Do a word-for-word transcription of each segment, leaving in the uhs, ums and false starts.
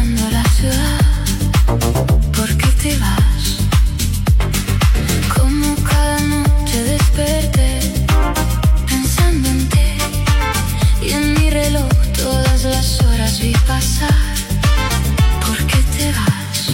mirando la ciudad. ¿Por qué te vas? Como cada noche desperté pensando en ti, y en mi reloj todas las horas vi pasar. ¿Por qué te vas?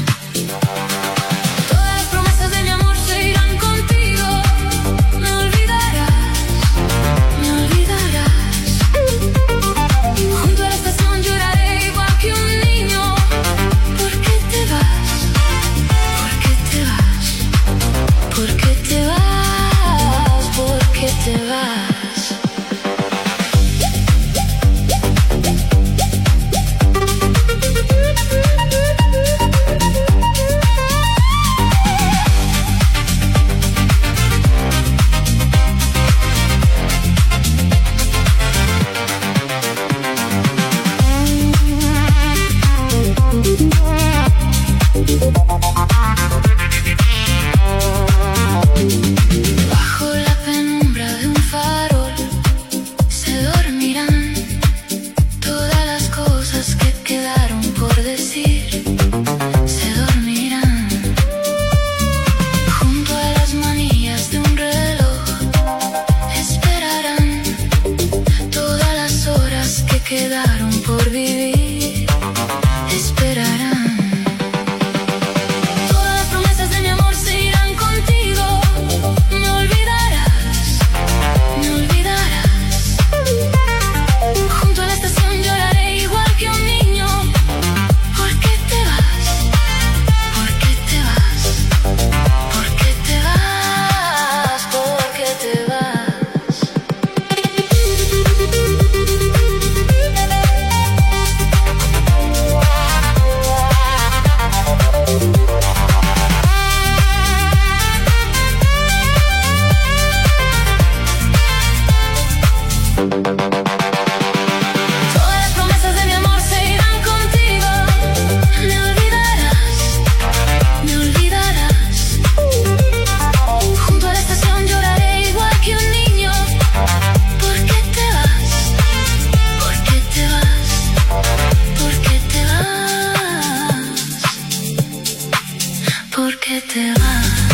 Quedaron por vivir, esperarán. Todas las promesas de mi amor se irán contigo. Me olvidarás, me olvidarás. Junto a la estación lloraré igual que un niño. ¿Por qué te vas? ¿Por qué te vas? ¿Por qué te vas? ¿Por qué te vas? Todas las promesas de mi amor se irán contigo. Me olvidarás, me olvidarás. Junto a la estación lloraré igual que un niño. ¿Por qué te vas? ¿Por qué te vas? ¿Por qué te vas? ¿Por qué te vas?